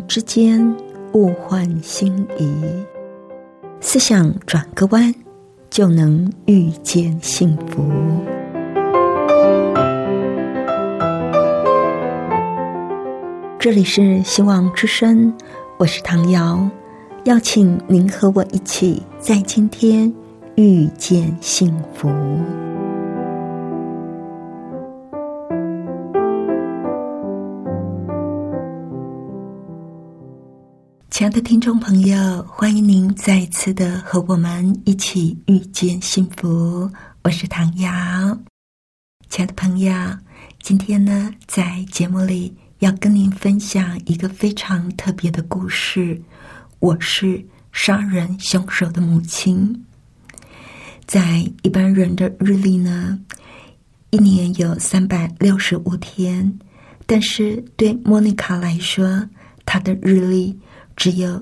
之间物换星移，思想转个弯，就能遇见幸福。这里是希望之声，我是唐瑶，邀请您和我一起在今天遇见幸福。亲爱的听众朋友，欢迎您再一次的和我们一起遇见幸福，我是唐瑶。亲爱的朋友，今天呢，在节目里要跟您分享一个非常特别的故事，我是杀人凶手的母亲。在一般人的日历呢，一年有365天，但是对莫妮卡来说，她的日历只有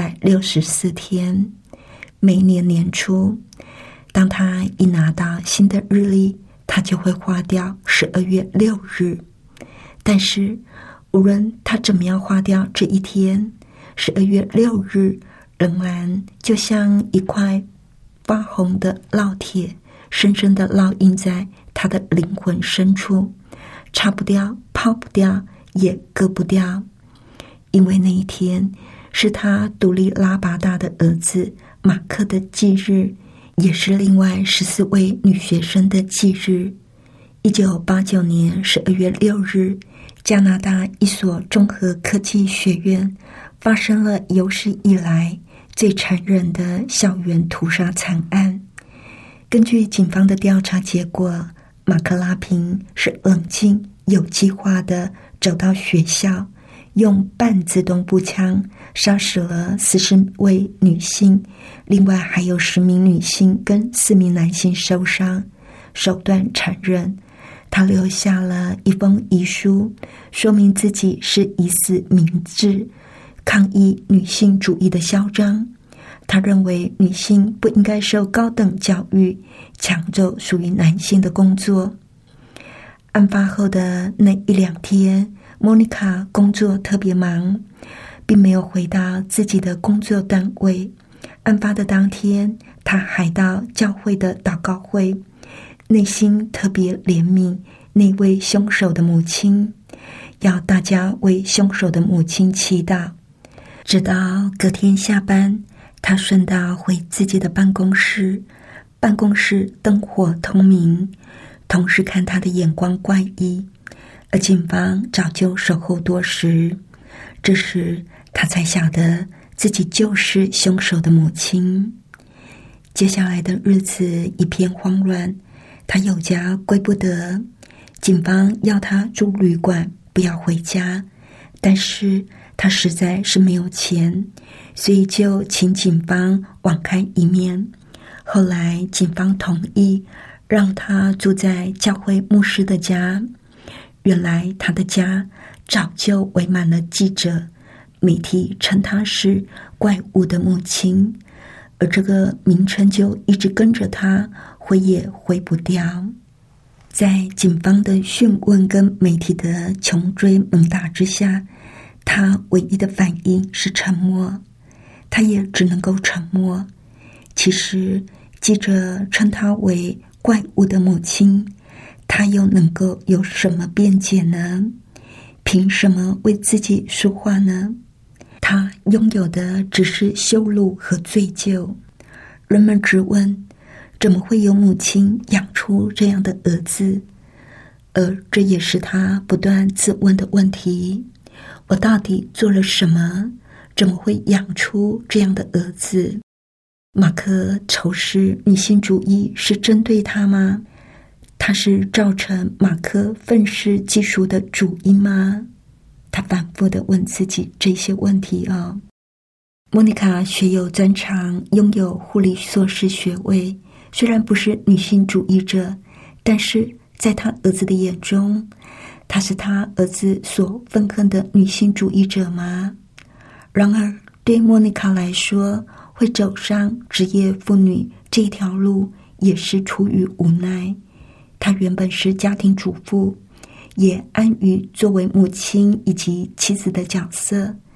364天。每年年初，当她一拿到新的日历，她就会花掉12月6日。但是无论她怎么样花掉这一天，12月6日仍然就像一块发红的烙铁，深深地烙印在她的灵魂深处，擦不掉，抛不掉，也割不掉。因为那一天是他独立拉拔大的儿子马克的忌日，也是另外14位女学生的忌日。1989年12月6日，加拿大一所综合科技学院发生了有史以来最残忍的校园屠杀惨案。根据警方的调查结果，马克拉平是冷静有计划地走到学校，用半自动步枪杀死了40位女性，另外还有10名女性跟4名男性受伤，手段残忍。他留下了一封遗书，说明自己是以死明志，抗议女性主义的嚣张。他认为女性不应该受高等教育，抢走属于男性的工作。案发后的那1-2天，莫妮卡工作特别忙，并没有回到自己的工作单位。案发的当天，她还到教会的祷告会，内心特别怜悯那位凶手的母亲，要大家为凶手的母亲祈祷。直到隔天下班，她顺道回自己的办公室，办公室灯火通明，同事看她的眼光怪异，而警方早就守候多时。这时他才晓得自己就是凶手的母亲。接下来的日子一片慌乱，他有家归不得，警方要他住旅馆，不要回家，但是他实在是没有钱，所以就请警方网开一面。后来警方同意让他住在教会牧师的家。原来他的家早就围满了记者，媒体称他是怪物的母亲，而这个名称就一直跟着他，挥也挥不掉。在警方的讯问跟媒体的穷追猛打之下，他唯一的反应是沉默，他也只能够沉默。其实记者称他为怪物的母亲，他又能够有什么辩解呢？凭什么为自己说话呢？他拥有的只是羞辱和罪疚。人们质问，怎么会有母亲养出这样的儿子？而这也是他不断自问的问题：我到底做了什么？怎么会养出这样的儿子？马克仇视女性主义是针对他吗？他是造成马克愤世嫉俗的主因吗？他反复地问自己这些问题哦。莫妮卡学有专长，拥有护理硕士学位，虽然不是女性主义者，但是在他儿子的眼中，她是他儿子所愤恨的女性主义者吗？然而对莫妮卡来说，会走上职业妇女这条路也是出于无奈。她原本是家庭主妇，也安于作为母亲以及妻子的角色，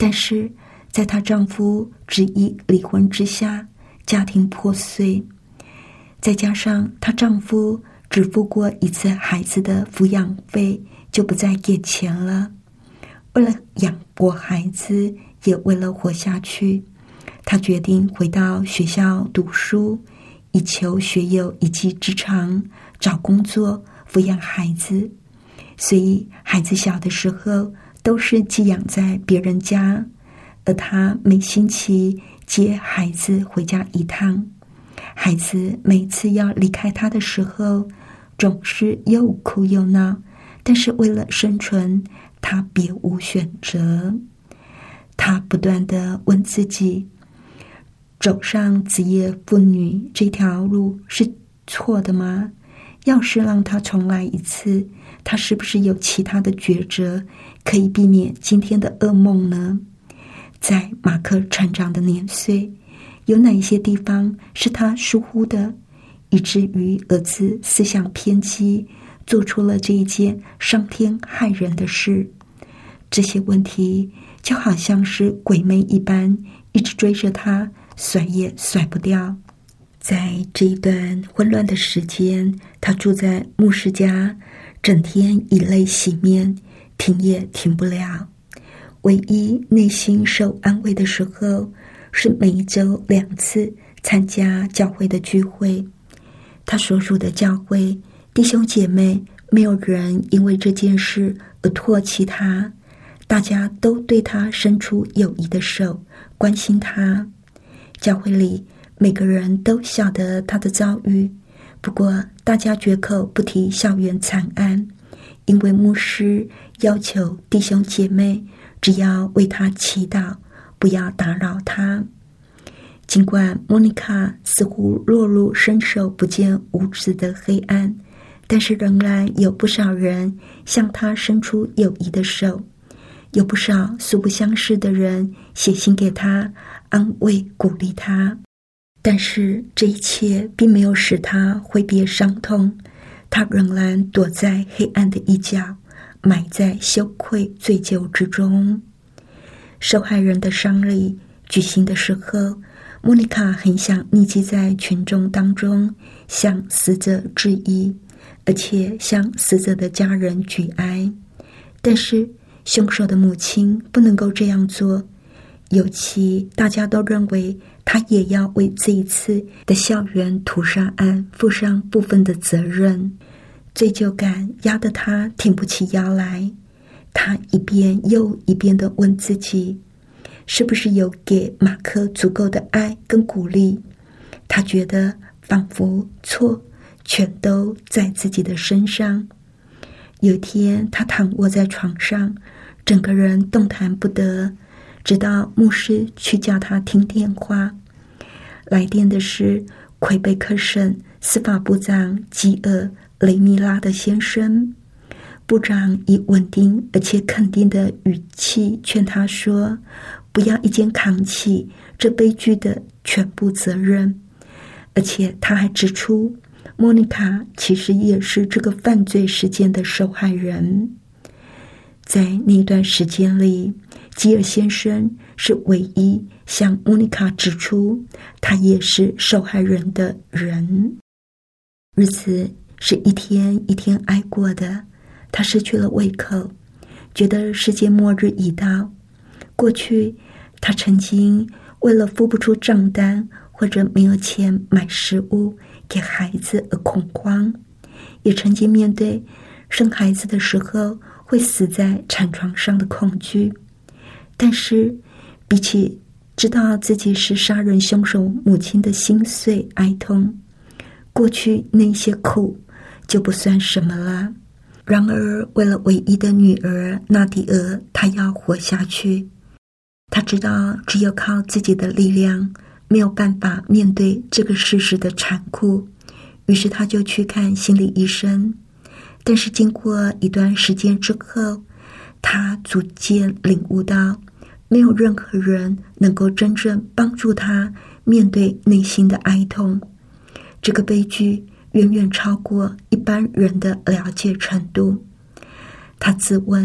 但是在她丈夫执意离婚之下，家庭破碎，再加上她丈夫只付过一次孩子的抚养费，就不再给钱了。为了养活孩子，也为了活下去，她决定回到学校读书，以求学有一技之长，找工作，抚养孩子。所以孩子小的时候都是寄养在别人家，而她每星期接孩子回家一趟。孩子每次要离开她的时候，总是又哭又闹，但是为了生存，她别无选择。她不断地问自己，走上职业妇女这条路是错的吗？要是让她重来一次，她是不是有其他的抉择可以避免今天的噩梦呢？在马克成长的年岁，有哪一些地方是他疏忽的，以至于儿子思想偏激，做出了这一件伤天害人的事？这些问题就好像是鬼魅一般，一直追着他，甩也甩不掉。在这一段混乱的时间，他住在牧师家，整天以泪洗面，停也停不了。唯一内心受安慰的时候，是每一周2次参加教会的聚会。他所属的教会弟兄姐妹没有人因为这件事而唾弃他，大家都对他伸出友谊的手，关心他。教会里每个人都晓得他的遭遇，不过大家绝口不提校园惨案，因为牧师要求弟兄姐妹只要为他祈祷，不要打扰他。尽管莫妮卡似乎落入伸手不见五指的黑暗，但是仍然有不少人向他伸出友谊的手，有不少素不相识的人写信给他，安慰鼓励他。但是这一切并没有使他挥别伤痛，他仍然躲在黑暗的一角，埋在羞愧罪疚之中。受害人的丧礼举行的时候，莫妮卡很想匿迹在群众当中，向死者致意，而且向死者的家人举哀。但是凶手的母亲不能够这样做，尤其大家都认为他也要为这一次的校园屠杀案负上部分的责任。罪疚感压得他挺不起腰来，他一遍又一遍地问自己，是不是有给马克足够的爱跟鼓励？他觉得仿佛错全都在自己的身上。有一天，他躺卧在床上，整个人动弹不得，直到牧师去叫他听电话。来电的是魁北克省司法部长吉尔雷米拉德先生。部长以稳定而且肯定的语气劝他说，不要一肩扛起这悲剧的全部责任。而且他还指出，莫妮卡其实也是这个犯罪事件的受害人。在那段时间里，吉尔先生是唯一向莫妮卡指出他也是受害人的人。日子是一天一天挨过的，他失去了胃口，觉得世界末日已到。过去他曾经为了付不出账单或者没有钱买食物给孩子而恐慌，也曾经面对生孩子的时候会死在产床上的恐惧。但是比起知道自己是杀人凶手母亲的心碎哀痛，过去那些苦就不算什么了。然而为了唯一的女儿纳迪尔，她要活下去。她知道只有靠自己的力量没有办法面对这个事实的残酷，于是她就去看心理医生。但是经过一段时间之后，她逐渐领悟到，没有任何人能够真正帮助她面对内心的哀痛。这个悲剧远远超过一般人的了解程度。他自问，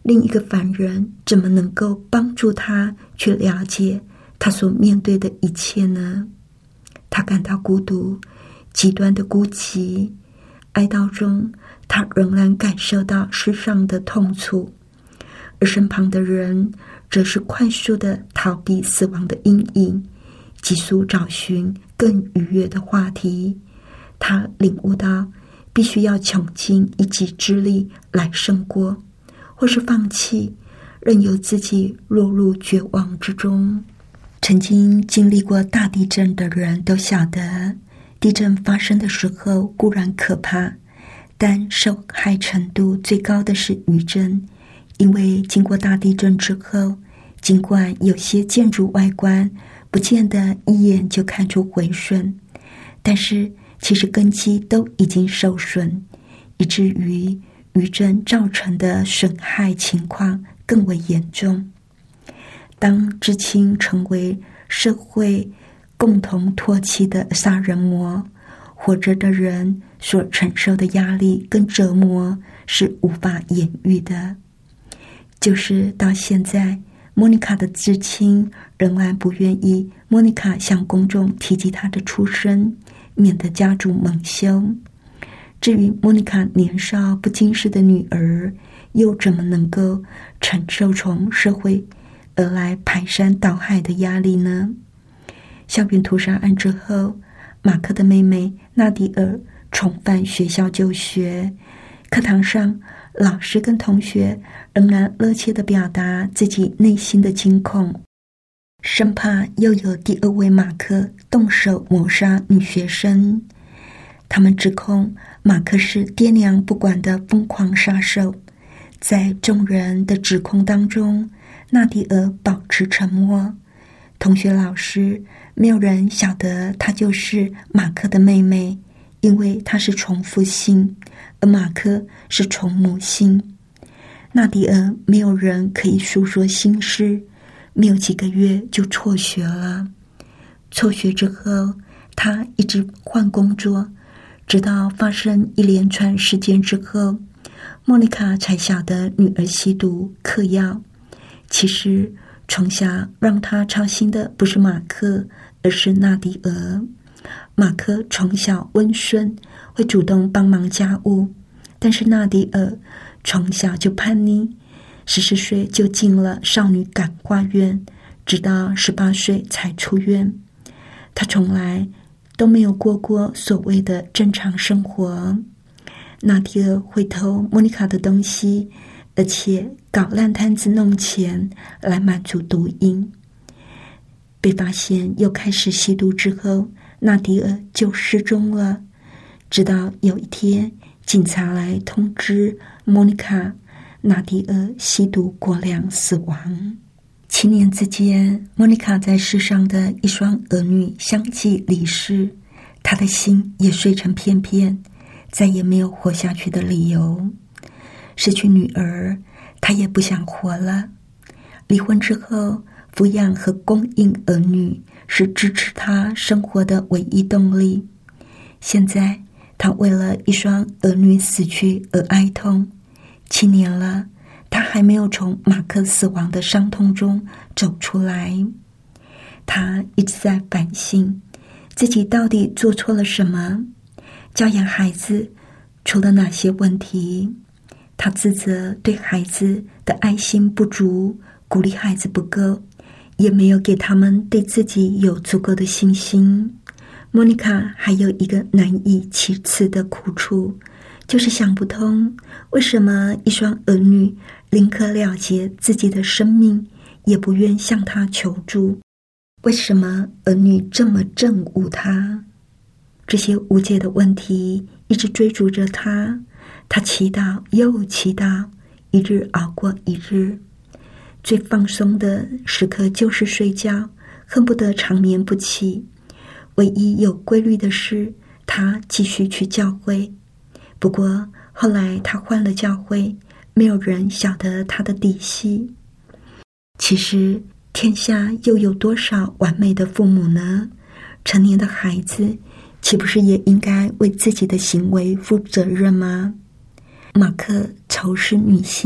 另一个凡人怎么能够帮助他去了解他所面对的一切呢？他感到孤独，极端的孤寂，哀悼中他仍然感受到世上的痛楚，而身旁的人则是快速地逃避死亡的阴影，急速找寻更愉悦的话题。他领悟到必须要穷尽一己之力来胜过，或是放弃，任由自己落入绝望之中。曾经经历过大地震的人都晓得，地震发生的时候固然可怕，但受害程度最高的是余震。因为经过大地震之后，尽管有些建筑外观不见得一眼就看出毁损，但是其实根基都已经受损，以至于余震造成的损害情况更为严重。当至亲成为社会共同唾弃的杀人魔，活着的人所承受的压力跟折磨是无法言喻的。就是到现在，莫妮卡的至亲仍然不愿意莫妮卡向公众提及她的出身，免得家族蒙羞。至于莫妮卡年少不经事的女儿，又怎么能够承受从社会而来排山倒海的压力呢？校园屠杀案之后，马克的妹妹纳迪尔重返学校就学，课堂上老师跟同学仍然热切地表达自己内心的惊恐，生怕又有第二位马克动手谋杀女学生。他们指控马克是爹娘不管的疯狂杀手。在众人的指控当中，纳迪尔保持沉默。同学、老师没有人晓得她就是马克的妹妹，因为她是从父姓，而马克是从母姓。纳迪尔没有人可以诉说心事，没有几个月就辍学了。辍学之后，她一直换工作，直到发生一连串事件之后，莫妮卡才晓得女儿吸毒嗑药。其实从小让她操心的不是马克，而是纳迪尔。马克从小温顺，会主动帮忙家务，但是纳迪尔从小就叛逆，14岁就进了少女感化院，直到18岁才出院。她从来都没有过所谓的正常生活。纳迪尔会偷莫妮卡的东西，而且搞烂摊子弄钱来满足毒瘾。被发现又开始吸毒之后，纳迪尔就失踪了。直到有一天，警察来通知莫妮卡，纳迪尔吸毒过量死亡。7年之间，莫妮卡在世上的一双儿女相继离世，她的心也碎成片片，再也没有活下去的理由。失去女儿，她也不想活了。离婚之后，抚养和供应儿女是支持她生活的唯一动力。现在，她为了一双儿女死去而哀痛。7年了，她还没有从马克死亡的伤痛中走出来。她一直在反省，自己到底做错了什么，教养孩子出了哪些问题。她自责对孩子的爱心不足，鼓励孩子不够，也没有给他们对自己有足够的信心。莫妮卡还有一个难以启齿的苦楚，就是想不通为什么一双儿女宁可了结自己的生命，也不愿向他求助。为什么儿女这么憎恶他？这些无解的问题一直追逐着他，他祈祷又祈祷，一日熬过一日。最放松的时刻就是睡觉，恨不得长眠不起。唯一有规律的是，他继续去教会。不过后来他换了教会，没有人晓得他的底细。其实天下又有多少完美的父母呢？成年的孩子岂不是也应该为自己的行为负责任吗？马克仇视女性，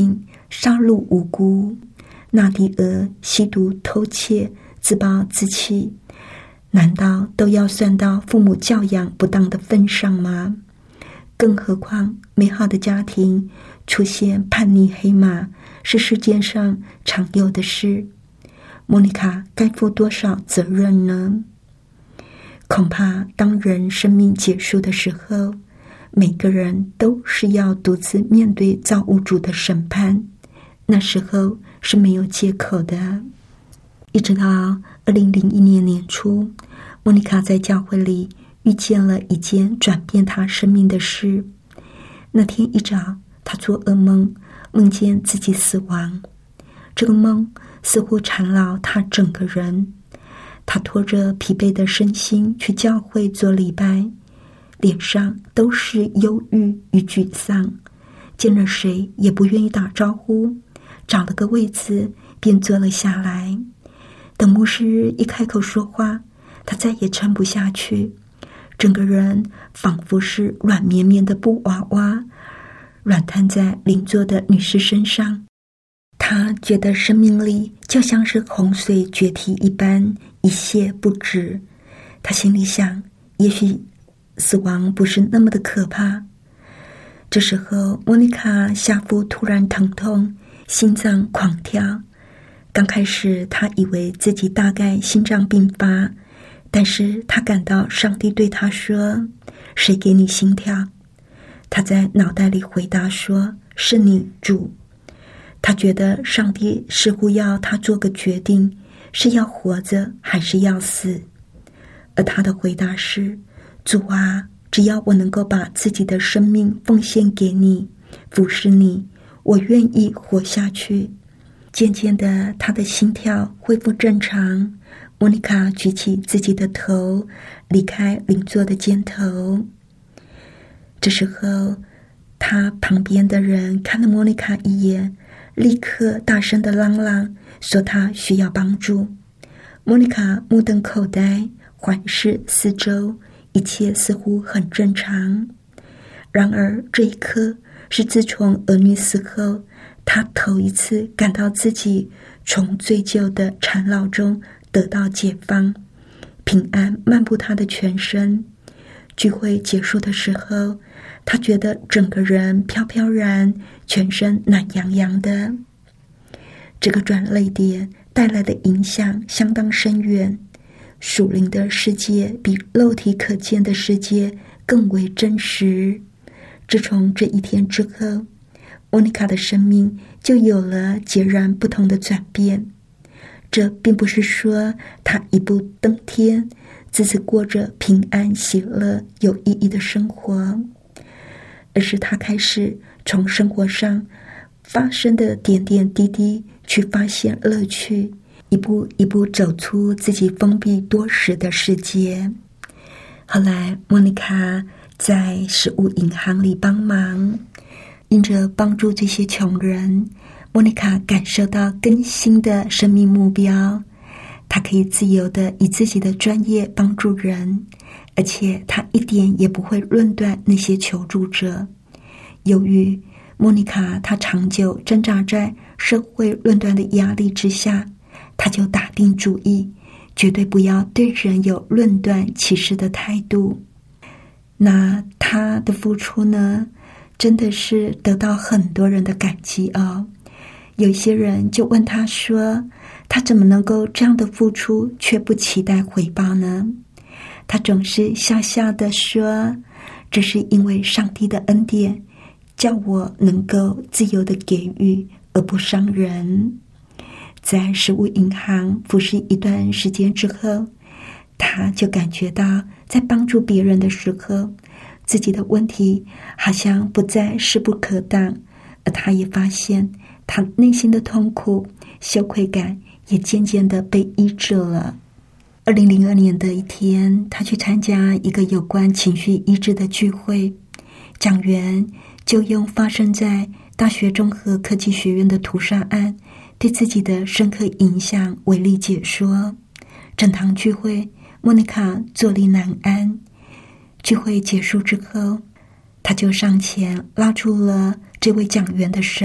杀戮无辜，纳迪俄吸毒偷窃，自暴自弃，难道都要算到父母教养不当的份上吗？更何况美好的家庭出现叛逆黑马是世界上常有的事，莫妮卡该负多少责任呢？恐怕当人生命结束的时候，每个人都是要独自面对造物主的审判，那时候是没有借口的。一直到2001年年初，莫妮卡在教会里遇见了一件转变她生命的事。那天一早，她做噩梦，梦见自己死亡。这个梦似乎缠绕她整个人。她拖着疲惫的身心去教会做礼拜，脸上都是忧郁与沮丧，见了谁也不愿意打招呼，找了个位子便坐了下来。等牧师一开口说话，他再也撑不下去，整个人仿佛是软绵绵的布娃娃，软瘫在邻座的女士身上。他觉得生命力就像是洪水决堤一般，一泻不止。他心里想，也许死亡不是那么的可怕。这时候，莫妮卡下腹突然疼痛，心脏狂跳。刚开始，她以为自己大概心脏病发，但是她感到上帝对她说：“谁给你心跳？”她在脑袋里回答说：“是你，主。”她觉得上帝似乎要她做个决定，是要活着还是要死。而她的回答是：“主啊，只要我能够把自己的生命奉献给你，服侍你，我愿意活下去。”渐渐的，她的心跳恢复正常。莫妮卡举起自己的头，离开邻座的肩头。这时候，她旁边的人看了莫妮卡一眼，立刻大声的嚷嚷，说她需要帮助。莫妮卡目瞪口呆，环视四周，一切似乎很正常。然而这一刻是自从儿女死后，她头一次感到自己从罪疚的缠绕中得到解放，平安漫步她的全身。聚会结束的时候，她觉得整个人飘飘然，全身暖洋洋的。这个转捩点带来的影响相当深远，属灵的世界比肉体可见的世界更为真实。自从这一天之后，莫妮卡的生命就有了截然不同的转变。这并不是说她一步登天，自此过着平安喜乐有意义的生活，而是她开始从生活上发生的点点滴滴去发现乐趣，一步一步走出自己封闭多时的世界。后来莫妮卡在食物银行里帮忙，因着帮助这些穷人，莫妮卡感受到更新的生命目标。她可以自由地以自己的专业帮助人，而且她一点也不会论断那些求助者。由于莫妮卡她长久挣扎在社会论断的压力之下，她就打定主意，绝对不要对人有论断歧视的态度。那她的付出呢，真的是得到很多人的感激哦。有些人就问她说，她怎么能够这样的付出却不期待回报呢？她总是笑笑地说，这是因为上帝的恩典，叫我能够自由地给予而不伤人。在食物银行服侍一段时间之后，她就感觉到在帮助别人的时候，自己的问题好像不再势不可挡，而她也发现她内心的痛苦、羞愧感也渐渐地被医治了。2002年的一天，她去参加一个有关情绪医治的聚会，讲员就用发生在大学综合科技学院的屠杀案对自己的深刻影响为例解说。整堂聚会，莫妮卡坐立难安。聚会结束之后，她就上前拉住了这位讲员的手，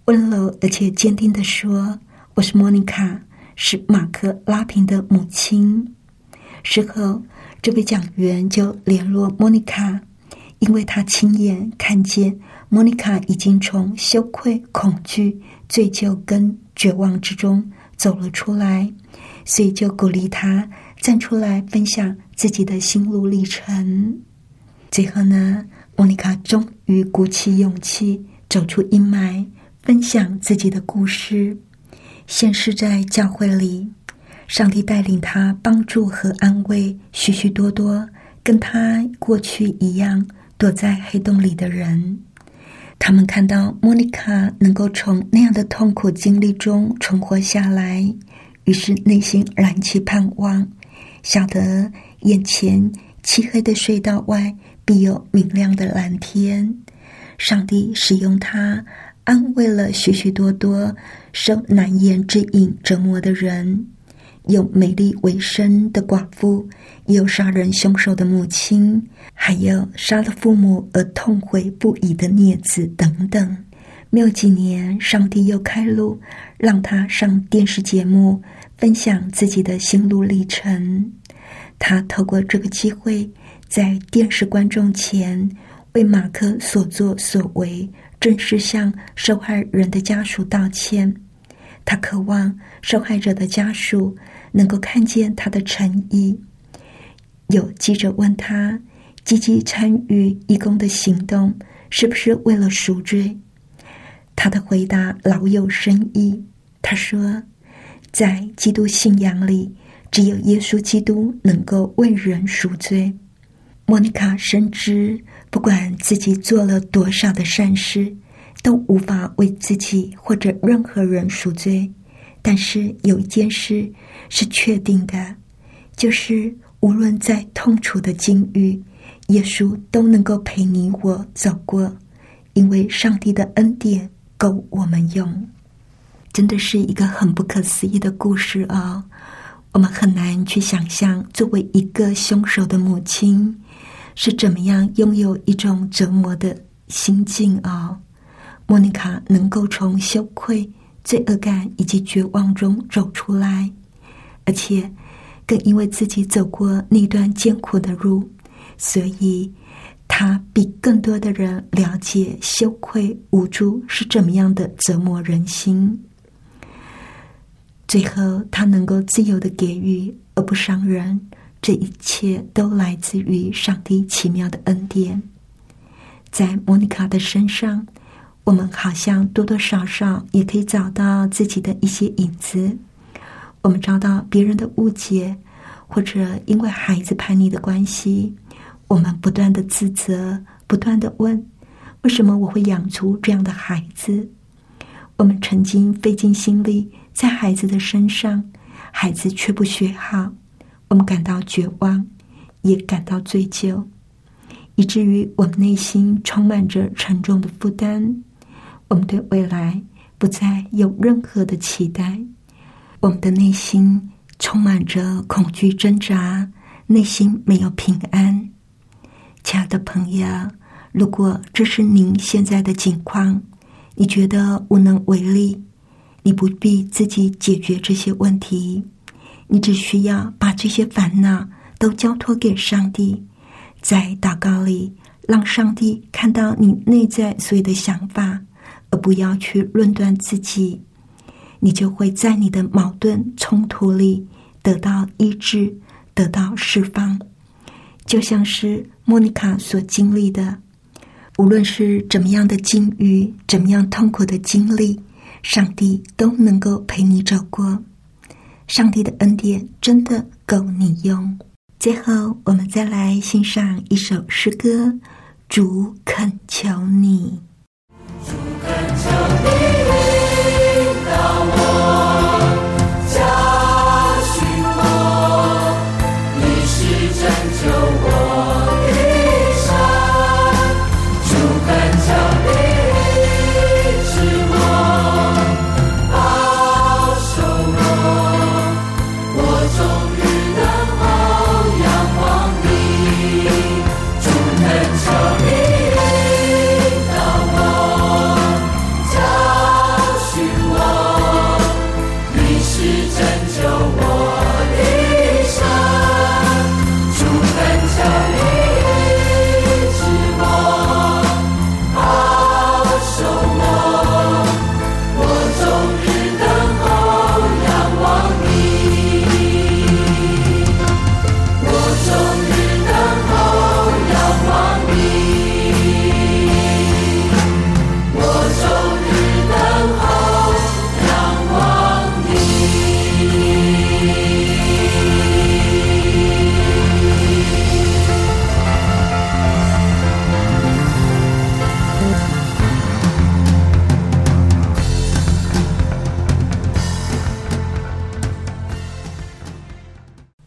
温柔而且坚定地说：“我是莫妮卡，是马克拉平的母亲。”事后，这位讲员就联络莫妮卡，因为他亲眼看见莫妮卡已经从羞愧、恐惧、罪疚跟绝望之中走了出来，所以就鼓励他站出来分享自己的心路历程。最后呢，莫妮卡终于鼓起勇气走出阴霾，分享自己的故事。先是在教会里，上帝带领他帮助和安慰许许多多跟他过去一样躲在黑洞里的人。他们看到莫妮卡能够从那样的痛苦经历中存活下来，于是内心燃起盼望，晓得眼前漆黑的隧道外必有明亮的蓝天。上帝使用他安慰了许许多多受难言之隐折磨的人，有美丽为生的寡妇，也有杀人凶手的母亲，还有杀了父母而痛悔不已的孽子等等。没有几年，上帝又开路，让他上电视节目分享自己的心路历程。他透过这个机会，在电视观众前为马克所作所为正式向受害人的家属道歉。他渴望受害者的家属能够看见他的诚意。有记者问他，积极参与义工的行动是不是为了赎罪？他的回答老有深意。他说，在基督信仰里，只有耶稣基督能够为人赎罪。莫妮卡深知，不管自己做了多少的善事，都无法为自己或者任何人赎罪。但是有一件事是确定的，就是无论在痛楚的境遇，耶稣都能够陪你我走过，因为上帝的恩典够我们用。真的是一个很不可思议的故事哦。我们很难去想象，作为一个凶手的母亲是怎么样拥有一种折磨的心境哦。莫妮卡能够从羞愧、罪恶感以及绝望中走出来，而且更因为自己走过那段艰苦的路，所以他比更多的人了解羞愧、无助是怎么样的折磨人心。最后他能够自由的给予而不伤人，这一切都来自于上帝奇妙的恩典。在莫妮卡的身上，我们好像多多少少也可以找到自己的一些影子。我们找到别人的误解，或者因为孩子叛逆的关系，我们不断的自责，不断的问，为什么我会养出这样的孩子？我们曾经费尽心力在孩子的身上，孩子却不学好，我们感到绝望，也感到罪疚，以至于我们内心充满着沉重的负担。我们对未来不再有任何的期待，我们的内心充满着恐惧挣扎，内心没有平安。亲爱的朋友，如果这是您现在的境况，你觉得无能为力，你不必自己解决这些问题，你只需要把这些烦恼都交托给上帝，在祷告里让上帝看到你内在所有的想法，而不要去论断自己，你就会在你的矛盾冲突里得到医治，得到释放。就像是莫妮卡所经历的，无论是怎么样的境遇，怎么样痛苦的经历，上帝都能够陪你走过。上帝的恩典真的够你用。最后我们再来欣赏一首诗歌，主恳求你。 主恳求你领导我，加许我，你是拯救我的神。主恳求你医治我，保守我，我终于能够仰望你。主恳求你领导我。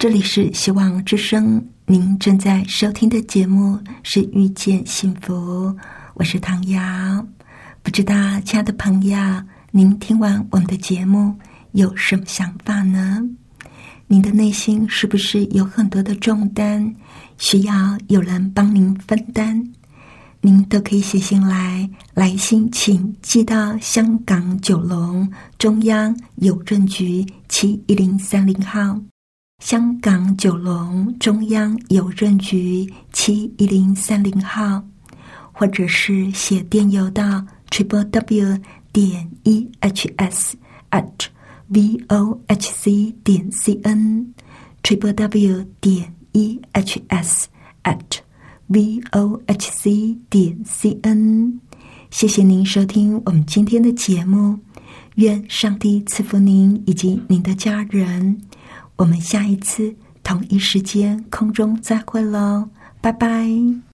这里是希望之声，您正在收听的节目是遇见幸福，我是唐瑶。不知道亲爱的朋友，您听完我们的节目有什么想法呢？您的内心是不是有很多的重担，需要有人帮您分担？您都可以写信来信请寄到香港九龙中央邮政局71030号，香港九龙中央邮政局71030号，或者是写电邮到 www.ehs@vohc.cn www.ehs@vohc.cn。 谢谢您收听我们今天的节目，愿上帝赐福您以及您的家人。我们下一次同一时间空中再会喽，拜拜。